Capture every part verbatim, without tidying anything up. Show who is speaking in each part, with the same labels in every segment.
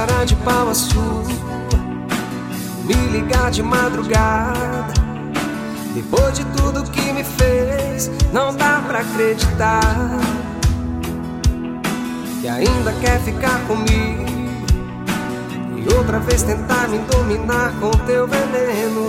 Speaker 1: cara de pau a sua, me ligar de madrugada. Depois de tudo que me fez, não dá pra acreditar que ainda quer ficar comigo e outra vez tentar me dominar com teu veneno.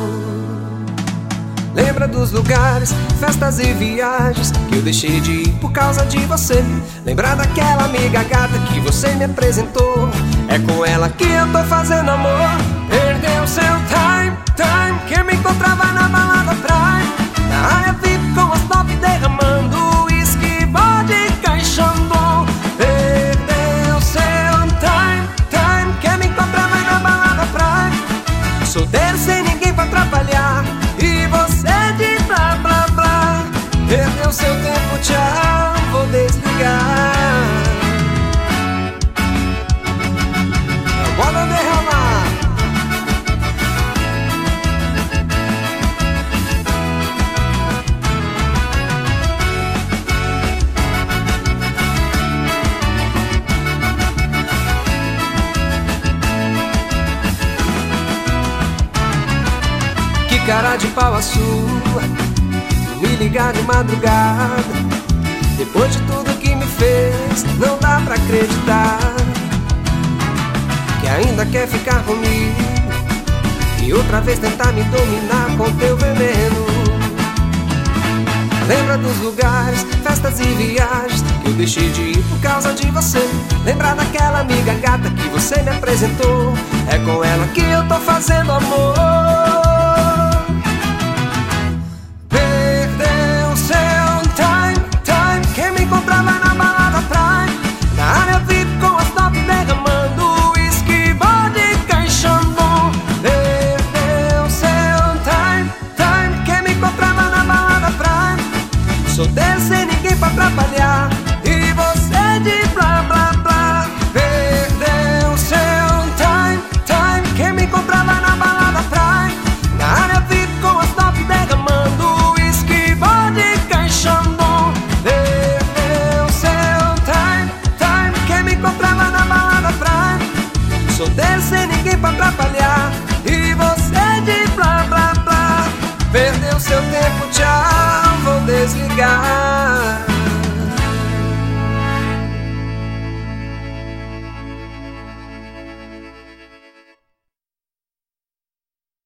Speaker 1: Lembra dos lugares, festas e viagens que eu deixei de ir por causa de você. Lembra daquela amiga gata que você me apresentou. É com ela que eu tô fazendo amor. Perdeu seu time, time, que me encontrava na balada Prime, na área V I P com as top derramando uísque, vodka e Xandão. Perdeu seu time, time, que me encontrava na balada Prime, solteiro sem ninguém pra atrapalhar, e você de blá blá blá. Perdeu seu tempo, tchau, vou desligar. Bora derramar. Que cara de pau a sua, me ligar de madrugada. Depois de tudo que me fez, não dá pra acreditar que ainda quer ficar comigo e outra vez tentar me dominar com teu veneno. Lembra dos lugares, festas e viagens que eu deixei de ir por causa de você. Lembra daquela amiga gata que você me apresentou. É com ela que eu tô fazendo amor. Perdeu seu time, time, que me encontrava na balada Prime, na área V I P com as top derramando uísque, vodka e Xandão. Perdeu seu time, time, que me encontrava na balada Prime, solteiro sem ninguém pra atrapalhar, e você de blá blá blá. Perdeu seu time, time, que me encontrava na balada Prime, na área V I P com as top derramando uísque, vodka e Xandão. Perdeu seu time, time, que me encontrava na balada Prime, solteiro sem ninguém pra atrapalhar, e você de blá blá blá. Perdeu seu tempo, tchau, vou desligar.